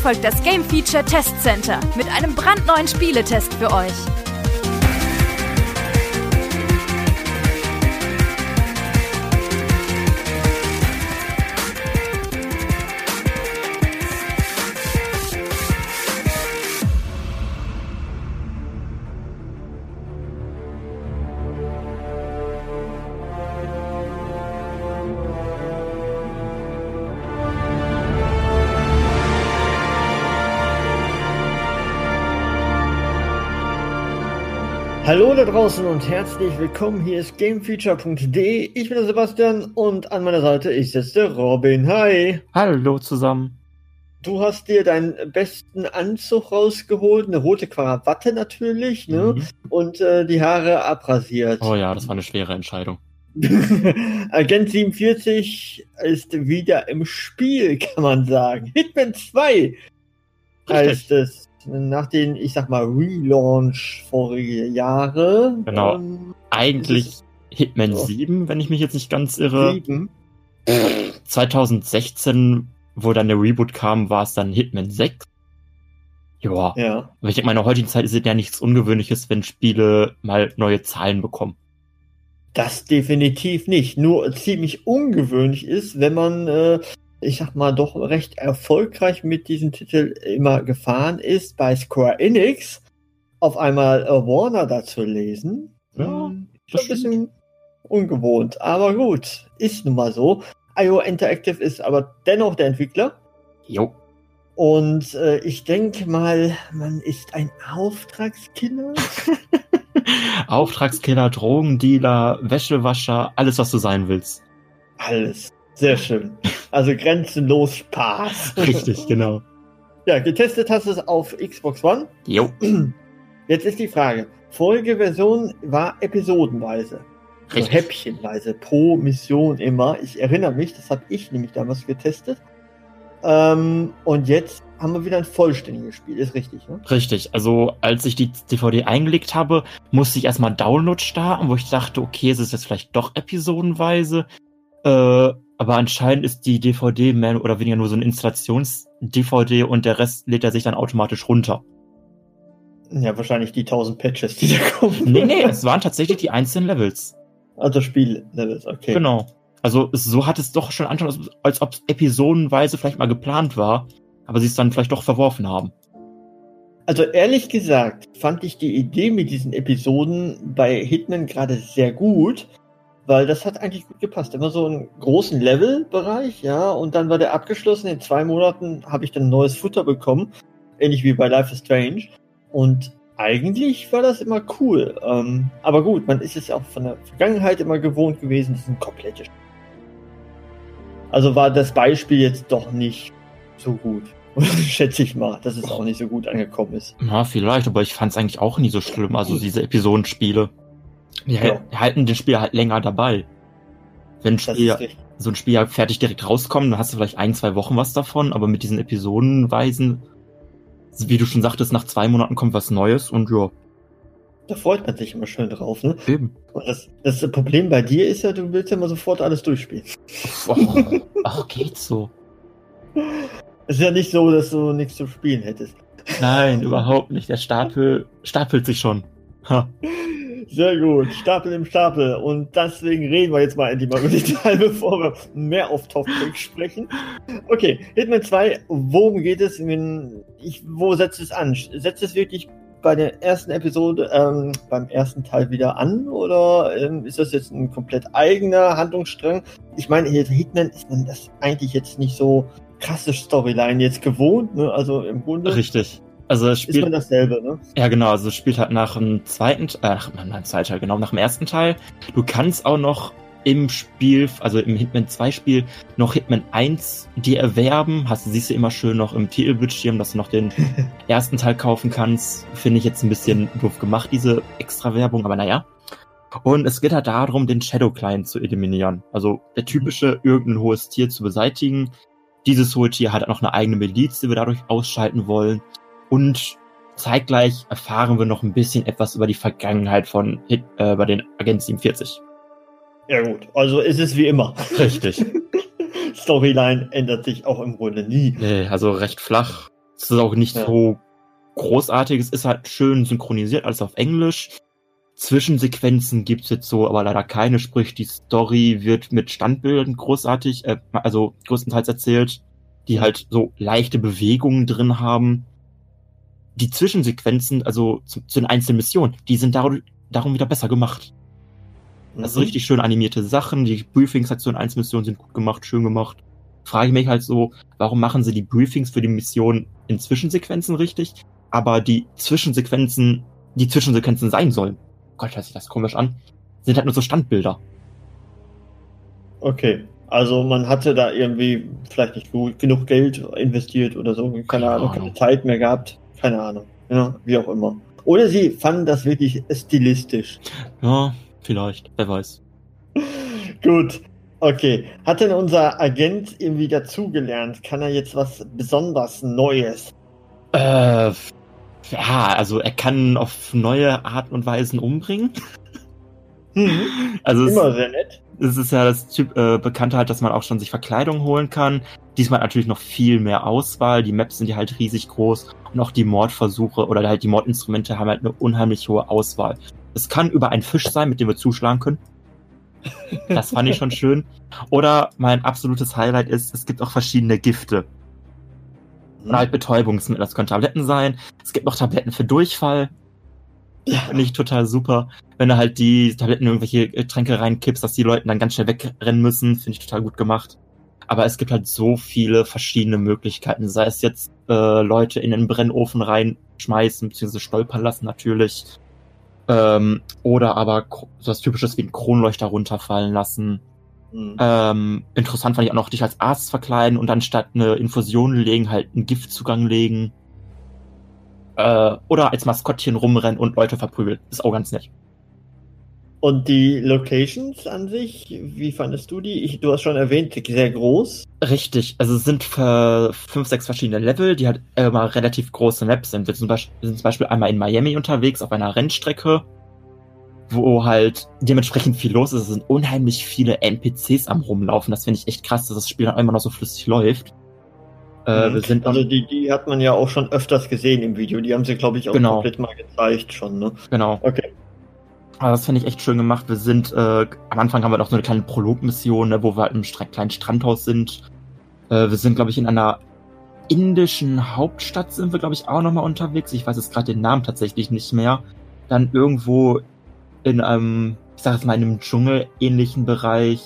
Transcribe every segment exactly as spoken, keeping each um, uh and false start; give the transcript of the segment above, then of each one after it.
folgt das Game Feature Test Center mit einem brandneuen Spieletest für euch. Hallo da draußen und herzlich willkommen, hier ist Gamefeature punkt de, ich bin der Sebastian und an meiner Seite ist jetzt der Robin. Hi! Hallo zusammen. Du hast dir deinen besten Anzug rausgeholt, eine rote Krawatte natürlich, ne? Mhm. Und äh, die Haare abrasiert. Oh ja, das war eine schwere Entscheidung. Agent siebenundvierzig ist wieder im Spiel, kann man sagen. Hitman zwei heißt es. Nach den, ich sag mal, Relaunch vorige Jahre. Genau. Ähm, Eigentlich Hitman so. sieben, wenn ich mich jetzt nicht ganz irre. sieben zwanzig sechzehn, wo dann der Reboot kam, war es dann Hitman sechs. Joa. Ja. Aber ich denke, in der heutigen Zeit ist es ja nichts Ungewöhnliches, wenn Spiele mal neue Zahlen bekommen. Das definitiv nicht. Nur ziemlich ungewöhnlich ist, wenn man äh, ich sag mal, doch recht erfolgreich mit diesem Titel immer gefahren ist, bei Square Enix auf einmal äh, Warner da zu lesen. Ja, ist ein bisschen ungewohnt, aber gut, ist nun mal so. I O Interactive ist aber dennoch der Entwickler. Jo. Und äh, ich denke mal, man ist ein Auftragskiller. Auftragskiller, Drogendealer, Wäschewascher, alles, was du sein willst. Alles. Sehr schön. Also grenzenlos Spaß. Richtig, genau. Ja, getestet hast du es auf Xbox One. Jo. Jetzt ist die Frage. Vorige Version war episodenweise. Richtig. Also häppchenweise, pro Mission immer. Ich erinnere mich, das habe ich nämlich damals getestet. Ähm, und jetzt haben wir wieder ein vollständiges Spiel. Ist richtig, ne? Richtig. Also als ich die D V D eingelegt habe, musste ich erstmal Download starten, wo ich dachte, okay, es ist jetzt vielleicht doch episodenweise. Äh, aber anscheinend ist die D V D mehr oder weniger nur so ein Installations-D V D und der Rest lädt er sich dann automatisch runter. Ja, wahrscheinlich die tausend Patches, die da kommen. Nee, nee, es waren tatsächlich die einzelnen Levels. Also Spiel-Levels, okay. Genau. Also so hat es doch schon anschauen, als, als ob es episodenweise vielleicht mal geplant war, aber sie es dann vielleicht doch verworfen haben. Also ehrlich gesagt fand ich die Idee mit diesen Episoden bei Hitman gerade sehr gut, weil das hat eigentlich gut gepasst. Immer so einen großen Levelbereich, ja, und dann war der abgeschlossen. In zwei Monaten habe ich dann neues Futter bekommen, ähnlich wie bei Life is Strange. Und eigentlich war das immer cool. Ähm, aber gut, man ist es ja auch von der Vergangenheit immer gewohnt gewesen, das ist ein komplettes Spiel. Also war das Beispiel jetzt doch nicht so gut. Schätze ich mal, dass es auch nicht so gut angekommen ist. Na, vielleicht, aber ich fand es eigentlich auch nie so schlimm, also diese Episodenspiele. Die ja. halten den Spieler halt länger dabei. Wenn ein Spiel, so ein Spiel fertig direkt rauskommt, dann hast du vielleicht ein, zwei Wochen was davon, aber mit diesen Episodenweisen, wie du schon sagtest, nach zwei Monaten kommt was Neues und ja. Da freut man sich immer schön drauf, ne? Eben. Und das, das Problem bei dir ist ja, du willst ja immer sofort alles durchspielen. Oh, ach, geht's so. Es ist ja nicht so, dass du nichts zu spielen hättest. Nein, überhaupt nicht. Der Stapel stapelt sich schon. Ha. Sehr gut, Stapel im Stapel. Und deswegen reden wir jetzt mal endlich mal über die Teil, bevor wir mehr auf Topic sprechen. Okay, Hitman zwei, worum geht es? Ich, wo setzt es an? Setzt es wirklich bei der ersten Episode, ähm, beim ersten Teil wieder an? Oder ähm, ist das jetzt ein komplett eigener Handlungsstrang? Ich meine, Hitman ist man das eigentlich jetzt nicht so krasse Storyline jetzt gewohnt, ne? Also im Grunde. Richtig. Also es spielt, ist man dasselbe, ne? Ja, genau. Also es spielt halt nach dem zweiten, äh, nach dem zweiten Teil, genau, nach dem ersten Teil. Du kannst auch noch im Spiel, also im Hitman zwei Spiel, noch Hitman eins dir erwerben. Hast, siehst du immer schön noch im Titelbildschirm, dass du noch den ersten Teil kaufen kannst. Finde ich jetzt ein bisschen doof gemacht, diese extra Werbung, aber naja. Und es geht halt darum, den Shadow Client zu eliminieren. Also der typische, irgendein hohes Tier zu beseitigen. Dieses hohe Tier hat auch noch eine eigene Miliz, die wir dadurch ausschalten wollen. Und zeitgleich erfahren wir noch ein bisschen etwas über die Vergangenheit von Hit, äh, bei den Agent siebenundvierzig. Ja gut, also ist es wie immer. Richtig. Storyline ändert sich auch im Grunde nie. Nee, also recht flach. Es ist auch nicht Ja. so großartig, es ist halt schön synchronisiert, alles auf Englisch. Zwischensequenzen gibt's jetzt so, aber leider keine, sprich die Story wird mit Standbildern großartig, äh, also größtenteils erzählt, die halt so leichte Bewegungen drin haben. Die Zwischensequenzen, also zu, zu den einzelnen Missionen, die sind darum, darum wieder besser gemacht. Das sind Mhm. richtig schön animierte Sachen, die Briefings halt zu den einzelnen Missionen sind gut gemacht, schön gemacht. Frage ich mich halt so, warum machen sie die Briefings für die Missionen in Zwischensequenzen richtig, aber die Zwischensequenzen, die Zwischensequenzen sein sollen, Gott, hört sich das komisch an, sind halt nur so Standbilder. Okay. Also man hatte da irgendwie vielleicht nicht gut, genug Geld investiert oder so, keine, Keine Ahnung, Ahnung. keine Zeit mehr gehabt, keine Ahnung. Ja, wie auch immer. Oder sie fanden das wirklich stilistisch. Ja, vielleicht, wer weiß. Gut. Okay. Hat denn unser Agent irgendwie dazugelernt? Kann er jetzt was besonders Neues? Äh, ja, also er kann auf neue Arten und Weisen umbringen. Hm. Also Immer es, sehr nett. es ist ja das Typ, äh, Bekannte halt, dass man auch schon sich Verkleidung holen kann. Diesmal natürlich noch viel mehr Auswahl. Die Maps sind ja halt riesig groß und auch die Mordversuche oder halt die Mordinstrumente haben halt eine unheimlich hohe Auswahl. Es kann über ein Fisch sein, mit dem wir zuschlagen können. Das fand ich schon schön. Oder mein absolutes Highlight ist, es gibt auch verschiedene Gifte. Und halt Betäubungsmittel. Das können Tabletten sein. Es gibt noch Tabletten für Durchfall. Ja. Finde ich total super. Wenn du halt die Tabletten in irgendwelche Getränke reinkippst, dass die Leute dann ganz schnell wegrennen müssen, finde ich total gut gemacht. Aber es gibt halt so viele verschiedene Möglichkeiten. Sei es jetzt äh, Leute in den Brennofen reinschmeißen, beziehungsweise stolpern lassen natürlich. Ähm, oder aber so was Typisches wie ein Kronleuchter runterfallen lassen. Hm. Ähm, interessant fand ich auch noch, dich als Arzt verkleiden und anstatt eine Infusion legen, halt einen Giftzugang legen. Äh, oder als Maskottchen rumrennen und Leute verprügeln. Ist auch ganz nett. Und die Locations an sich, wie fandest du die? Ich, du hast schon erwähnt, sehr groß. Richtig, also es sind für fünf, sechs verschiedene Level, die halt immer relativ große Maps sind. Wir sind zum Beispiel, wir sind zum Beispiel einmal in Miami unterwegs auf einer Rennstrecke, wo halt dementsprechend viel los ist. Es sind unheimlich viele N P Cs am Rumlaufen. Das finde ich echt krass, dass das Spiel dann immer noch so flüssig läuft. Äh, Mhm. wir sind also am- die, die hat man ja auch schon öfters gesehen im Video. Die haben sie, glaube ich, auch Genau. komplett mal gezeigt schon. Ne? Genau. Okay. Aber das finde ich echt schön gemacht. Wir sind, äh, am Anfang haben wir noch so eine kleine Prologmission, ne, wo wir halt im Stra- kleinen Strandhaus sind. Äh, wir sind, glaube ich, in einer indischen Hauptstadt sind wir, glaube ich, auch nochmal unterwegs. Ich weiß jetzt gerade den Namen tatsächlich nicht mehr. Dann irgendwo in einem, ich sag jetzt mal, in einem Dschungel-ähnlichen Bereich.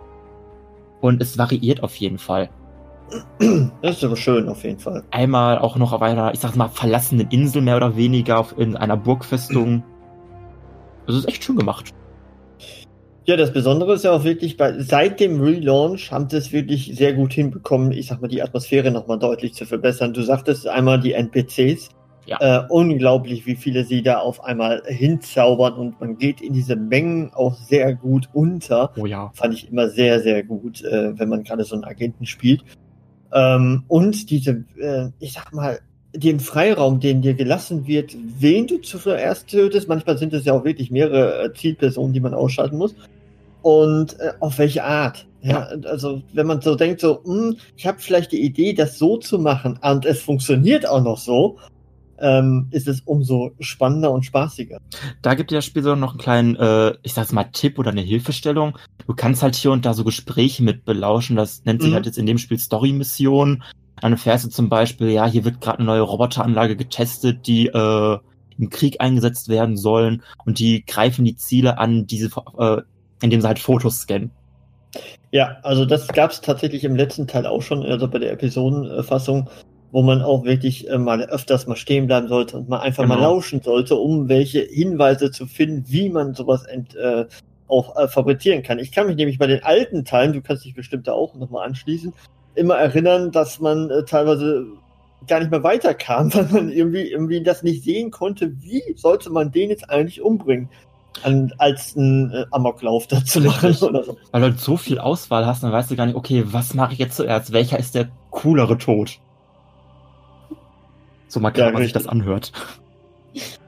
Und es variiert auf jeden Fall. Das ist aber schön auf jeden Fall. Einmal auch noch auf einer, ich sag mal, verlassenen Insel mehr oder weniger, auf, in einer Burgfestung. Das ist echt schön gemacht. Ja, das Besondere ist ja auch wirklich, bei, seit dem Relaunch haben sie es wirklich sehr gut hinbekommen, ich sag mal, die Atmosphäre nochmal deutlich zu verbessern. Du sagtest einmal die N P Cs. Ja. Äh, unglaublich, wie viele sie da auf einmal hinzaubern und man geht in diese Mengen auch sehr gut unter. Oh ja. Fand ich immer sehr, sehr gut, äh, wenn man gerade so einen Agenten spielt. Ähm, und diese, äh, ich sag mal, den Freiraum, den dir gelassen wird, wen du zuerst tötest, manchmal sind es ja auch wirklich mehrere äh, Zielpersonen, die man ausschalten muss, und äh, auf welche Art. Ja, also wenn man so denkt, so, mh, ich habe vielleicht die Idee, das so zu machen, und es funktioniert auch noch so, ähm, ist es umso spannender und spaßiger. Da gibt dir das Spiel so noch einen kleinen, äh, ich sag's mal, Tipp oder eine Hilfestellung. Du kannst halt hier und da so Gespräche mit belauschen. Das nennt sich Mhm. halt jetzt in dem Spiel Story-Mission. Dann erfährst du zum Beispiel, ja, hier wird gerade eine neue Roboteranlage getestet, die äh, im Krieg eingesetzt werden sollen. Und die greifen die Ziele an, diese, äh, indem sie halt Fotos scannen. Ja, also das gab es tatsächlich im letzten Teil auch schon, also bei der Episodenfassung, wo man auch wirklich äh, mal öfters mal stehen bleiben sollte und mal einfach Genau. mal lauschen sollte, um welche Hinweise zu finden, wie man sowas ent, äh, auch äh, fabrizieren kann. Ich kann mich nämlich bei den alten Teilen, du kannst dich bestimmt da auch nochmal anschließen, immer erinnern, dass man äh, teilweise gar nicht mehr weiterkam, weil man irgendwie, irgendwie das nicht sehen konnte, wie sollte man den jetzt eigentlich umbringen, an, als einen äh, Amoklauf dazu machen Richtig. oder so. Weil du halt so viel Auswahl hast, dann weißt du gar nicht, okay, was mache ich jetzt zuerst? Welcher ist der coolere Tod? So mal Ja, klar, was sich richtig. das anhört.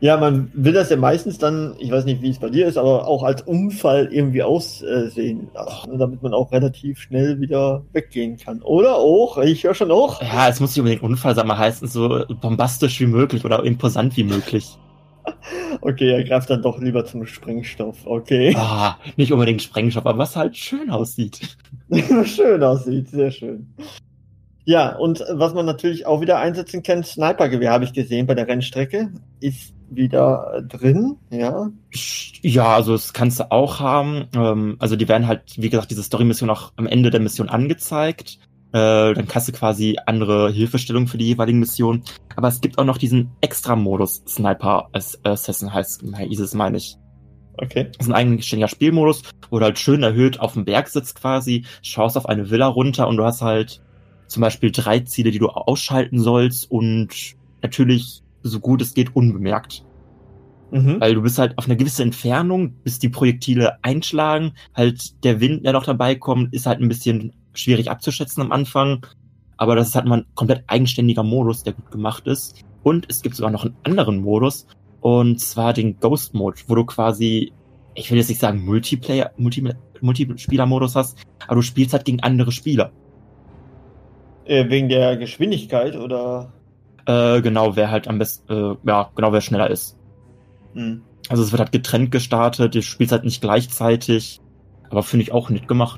Ja, man will das ja meistens dann, ich weiß nicht, wie es bei dir ist, aber auch als Unfall irgendwie aussehen lassen, ne, damit man auch relativ schnell wieder weggehen kann. Oder auch, ich höre schon auch. Ja, es muss nicht unbedingt Unfall sein, aber heißt so bombastisch wie möglich oder imposant wie möglich. Okay, er greift dann doch lieber zum Sprengstoff, okay. Ah, nicht unbedingt Sprengstoff, aber was halt schön aussieht. Schön aussieht, sehr schön. Ja, und was man natürlich auch wieder einsetzen kann, Snipergewehr habe ich gesehen bei der Rennstrecke, ist wieder drin, ja. Ja, also das kannst du auch haben. Ähm, also die werden halt, wie gesagt, diese Story-Mission auch am Ende der Mission angezeigt. Äh, dann kannst du quasi andere Hilfestellungen für die jeweiligen Missionen. Aber es gibt auch noch diesen Extra-Modus Sniper Assassin heißt, hieß es, meine ich. Okay. Das ist ein eigenständiger Spielmodus, wo du halt schön erhöht auf dem Berg sitzt quasi, schaust auf eine Villa runter und du hast halt zum Beispiel drei Ziele, die du ausschalten sollst und natürlich so gut es geht unbemerkt. Mhm. Weil du bist halt auf eine gewisse Entfernung, bis die Projektile einschlagen. Halt der Wind, der noch dabei kommt, ist halt ein bisschen schwierig abzuschätzen am Anfang. Aber das ist halt mal ein komplett eigenständiger Modus, der gut gemacht ist. Und es gibt sogar noch einen anderen Modus. Und zwar den Ghost Mode, wo du quasi, ich will jetzt nicht sagen Multiplayer, Multi, Multispieler-Modus hast, aber du spielst halt gegen andere Spieler. Äh, wegen der Geschwindigkeit, oder? Äh, genau, wer halt am besten, äh, ja, genau, wer schneller ist. Hm. Also es wird halt getrennt gestartet, du spielst halt nicht gleichzeitig, aber finde ich auch nett gemacht.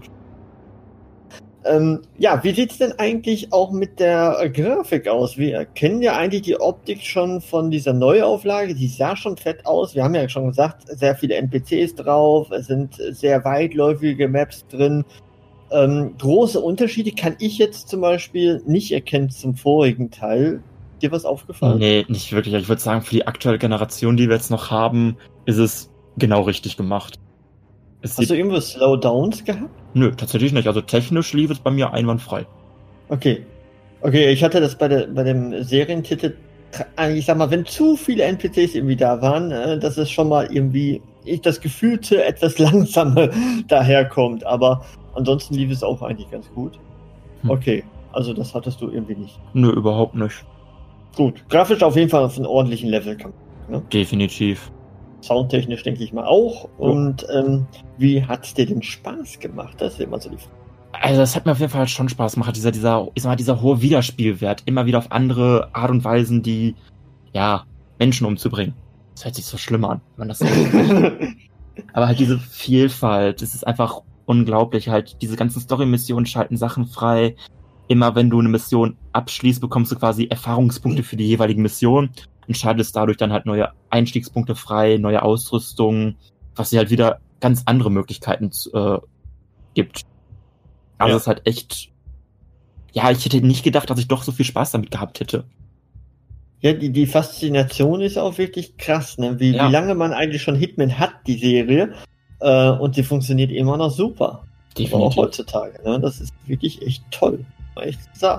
Ähm, ja, wie sieht's denn eigentlich auch mit der Grafik aus? Wir kennen ja eigentlich die Optik schon von dieser Neuauflage, die sah schon fett aus. Wir haben ja schon gesagt, sehr viele N P Cs drauf, es sind sehr weitläufige Maps drin. Ähm, große Unterschiede kann ich jetzt zum Beispiel nicht erkennen zum vorigen Teil. Dir was aufgefallen? Nee, nicht wirklich. Ich würde sagen, für die aktuelle Generation, die wir jetzt noch haben, ist es genau richtig gemacht. Es Hast du irgendwo Slowdowns gehabt? Nö, tatsächlich nicht. Also technisch lief es bei mir einwandfrei. Okay. Okay, ich hatte das bei, der, bei dem Serientitel, ich sag mal, wenn zu viele N P Cs irgendwie da waren, dass es schon mal irgendwie ich das Gefühlte etwas langsamer daherkommt. Aber ansonsten lief es auch eigentlich ganz gut. Hm. Okay, also das hattest du irgendwie nicht. Nö, überhaupt nicht. Gut, grafisch auf jeden Fall auf einem ordentlichen Level. Ne? Definitiv. Soundtechnisch denke ich mal auch. Oh. Und ähm, wie hat's dir denn Spaß gemacht? Das ist immer so die Frage. Also das hat mir auf jeden Fall schon Spaß gemacht, dieser, dieser, ich sag mal, dieser hohe Wiederspielwert, immer wieder auf andere Art und Weisen, die, ja, Menschen umzubringen. Das hört sich so schlimm an, wenn man das so aber halt diese Vielfalt, das ist einfach unglaublich, halt diese ganzen Story-Missionen schalten Sachen frei. Immer wenn du eine Mission abschließt, bekommst du quasi Erfahrungspunkte für die jeweiligen Missionen und schaltest dadurch dann halt neue Einstiegspunkte frei, neue Ausrüstung, was dir halt wieder ganz andere Möglichkeiten äh, gibt. Also ja. Es ist halt echt, ja, ich hätte nicht gedacht, dass ich doch so viel Spaß damit gehabt hätte. Ja, die, die Faszination ist auch wirklich krass, ne? Wie, ja. wie lange man eigentlich schon Hitman hat, die Serie, äh, und sie funktioniert immer noch super. Definitiv. Auch heutzutage, ne? Das ist wirklich echt toll, muss ich echt sagen.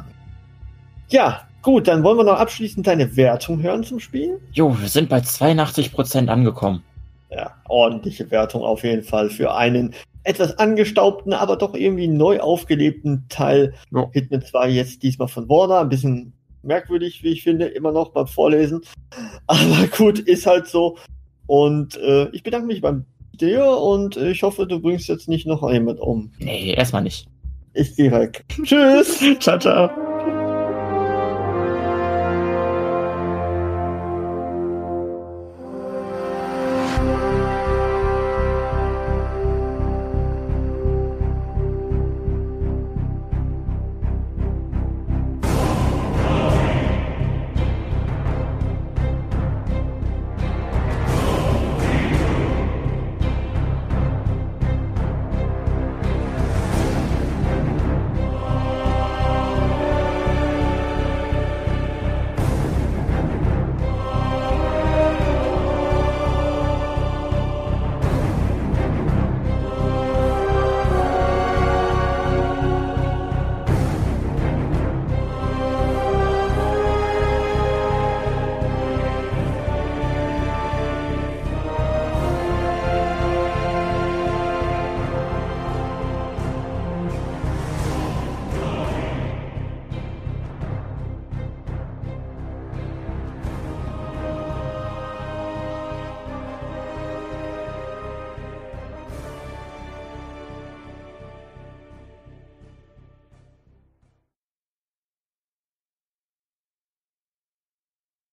Ja, gut, dann wollen wir noch abschließend deine Wertung hören zum Spiel. Jo, wir sind bei zweiundachtzig Prozent angekommen. Ja, ordentliche Wertung auf jeden Fall für einen etwas angestaubten, aber doch irgendwie neu aufgelebten Teil. Jo. Hitman zwei jetzt diesmal von Warner, ein bisschen merkwürdig, wie ich finde, immer noch beim Vorlesen. Aber gut, ist halt so. Und äh, ich bedanke mich beim dir und ich hoffe, du bringst jetzt nicht noch jemand um. Nee, erstmal nicht. Ich gehe weg. Tschüss. Ciao, ciao.